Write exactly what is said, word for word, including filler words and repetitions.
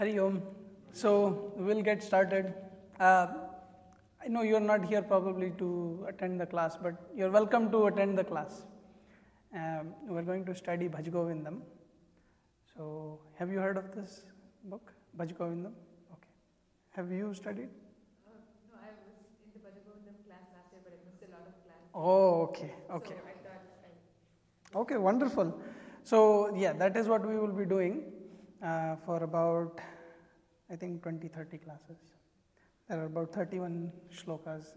Hari Om. So we'll get started. Uh, I know you're not here probably to attend the class, but you're welcome to attend the class. Um, we're going to study Bhaj Govindam. So have you heard of this book, Bhaj Govindam? Okay. Have you studied? Uh, no, I was in the Bhajagovindam class last year, but I missed a lot of class. Oh, okay, okay. So I thought I... Okay, wonderful. So yeah, that is what we will be doing uh, for about, I think, twenty, thirty classes. There are about thirty-one shlokas